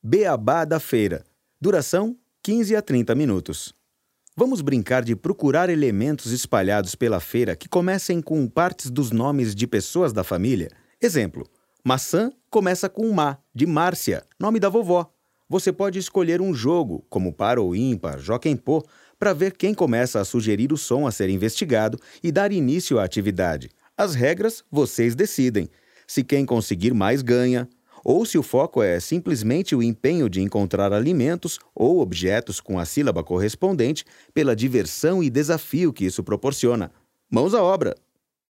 Beabá da feira. Duração: 15 a 30 minutos. Vamos brincar de procurar elementos espalhados pela feira que comecem com partes dos nomes de pessoas da família. Exemplo: maçã começa com Má, de Márcia, nome da vovó. Você pode escolher um jogo, como par ou ímpar, joga em pô, para ver quem começa a sugerir o som a ser investigado e dar início à atividade. As regras vocês decidem. Se quem conseguir mais ganha, ou se o foco é simplesmente o empenho de encontrar alimentos ou objetos com a sílaba correspondente pela diversão e desafio que isso proporciona. Mãos à obra!